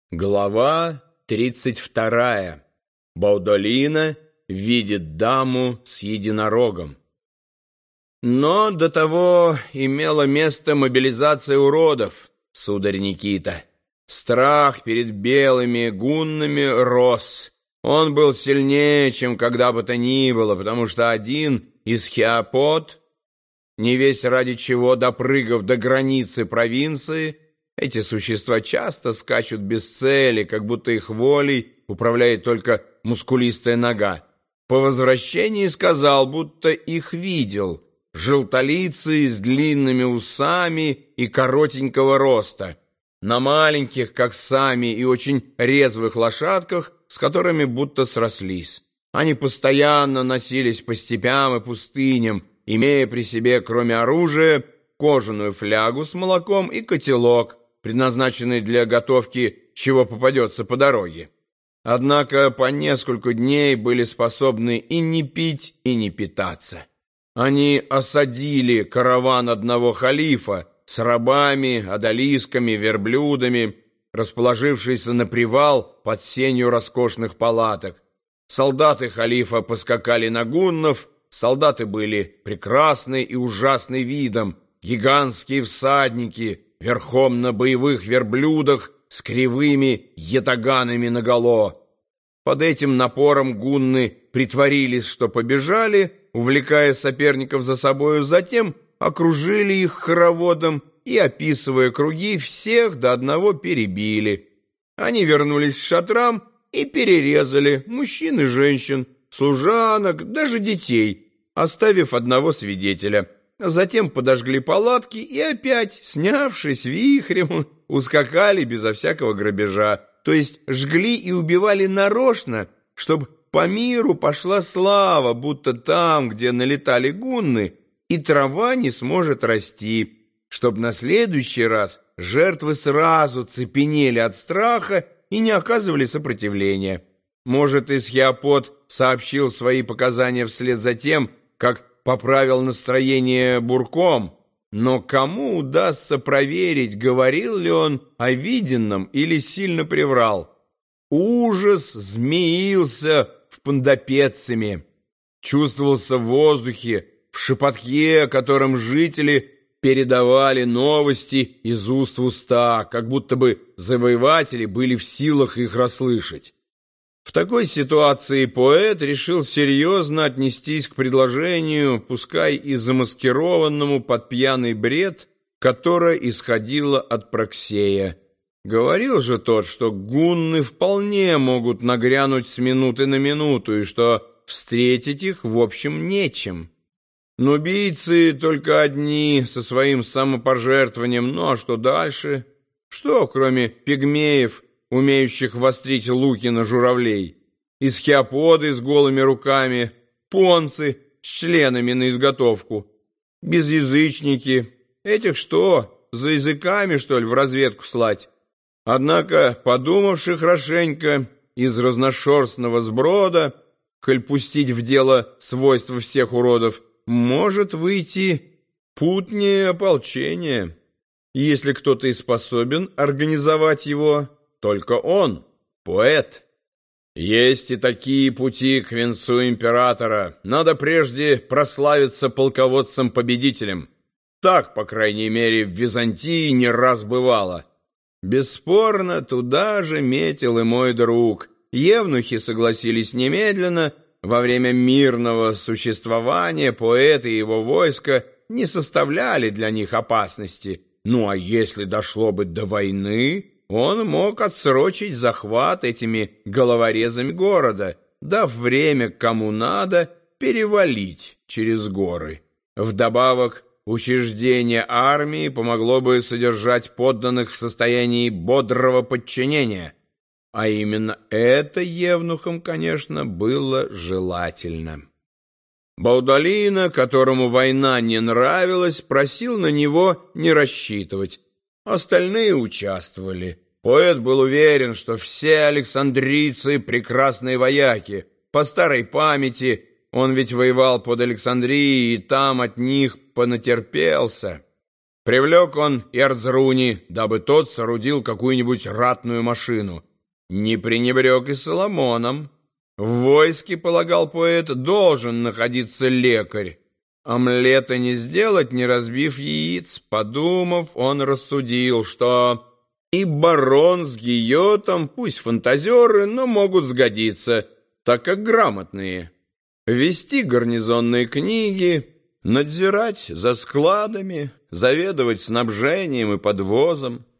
Глава 32. Баудолина видит даму с единорогом. Но до того имела место мобилизация уродов, сударь Никита. Страх перед белыми гуннами рос. Он был сильнее, чем когда бы то ни было, потому что один из хиапот, не весть ради чего допрыгав до границы провинции, эти существа часто скачут без цели, как будто их волей управляет только мускулистая нога. По возвращении сказал, будто их видел, желтолицый с длинными усами и коротенького роста, на маленьких, как сами, и очень резвых лошадках, с которыми будто срослись. Они постоянно носились по степям и пустыням, имея при себе, кроме оружия, кожаную флягу с молоком и котелок, предназначенный для готовки чего попадется по дороге. Однако по несколько дней были способны и не пить, и не питаться. Они осадили караван одного халифа с рабами, одолисками, верблюдами, расположившийся на привал под сенью роскошных палаток. Солдаты халифа поскакали на гуннов, солдаты были прекрасны и ужасны видом, гигантские всадники, верхом на боевых верблюдах с кривыми ятаганами наголо. Под этим напором гунны притворились, что побежали, увлекая соперников за собою, затем окружили их хороводом и, описывая круги, всех до одного перебили. Они вернулись к шатрам и перерезали мужчин и женщин, служанок, даже детей, оставив одного свидетеля. Затем подожгли палатки и опять, снявшись вихрем, ускакали безо всякого грабежа, то есть жгли и убивали нарочно, чтобы по миру пошла слава, будто там, где налетали гунны, и трава не сможет расти, чтобы на следующий раз жертвы сразу цепенели от страха и не оказывали сопротивления. Может, Исхиапот сообщил свои показания вслед за тем, как поправил настроение бурком, но кому удастся проверить, говорил ли он о виденном или сильно приврал? Ужас змеился в Пандапеццеме, чувствовался в воздухе, в шепотке, которым жители передавали новости из уст в уста, как будто бы завоеватели были в силах их расслышать. В такой ситуации поэт решил серьезно отнестись к предложению, пускай и замаскированному под пьяный бред, которое исходило от Проксея. Говорил же тот, что гунны вполне могут нагрянуть с минуты на минуту, и что встретить их, в общем, нечем. Нубийцы только одни, со своим самопожертвованием, ну а что дальше? Что, кроме пигмеев, умеющих вострить луки на журавлей, исхиаподы с голыми руками, понцы с членами на изготовку, безязычники, этих что, за языками, что ли, в разведку слать? Однако, подумавши хорошенько, из разношерстного сброда, коль пустить в дело свойства всех уродов, может выйти путнее ополчение. И если кто-то и способен организовать его, только он, поэт. Есть и такие пути к венцу императора. Надо прежде прославиться полководцем-победителем. Так, по крайней мере, в Византии не раз бывало. Бесспорно, туда же метил и мой друг. Евнухи согласились немедленно. Во время мирного существования поэт и его войско не составляли для них опасности. Ну а если дошло бы до войны, он мог отсрочить захват этими головорезами города, дав время кому надо перевалить через горы. Вдобавок, учреждение армии помогло бы содержать подданных в состоянии бодрого подчинения, а именно это евнухам, конечно, было желательно. Баудолина, которому война не нравилась, просил на него не рассчитывать. Остальные участвовали. Поэт был уверен, что все александрийцы прекрасные вояки. По старой памяти, он ведь воевал под Александрией и там от них понатерпелся. Привлек он Эрцруни, дабы тот соорудил какую-нибудь ратную машину. Не пренебрег и Соломоном. В войске, полагал поэт, должен находиться лекарь. Омлета не сделать, не разбив яиц. Подумав, он рассудил, что и барон с Гийотом, пусть фантазеры, но могут сгодиться, так как грамотные. Вести гарнизонные книги, надзирать за складами, заведовать снабжением и подвозом.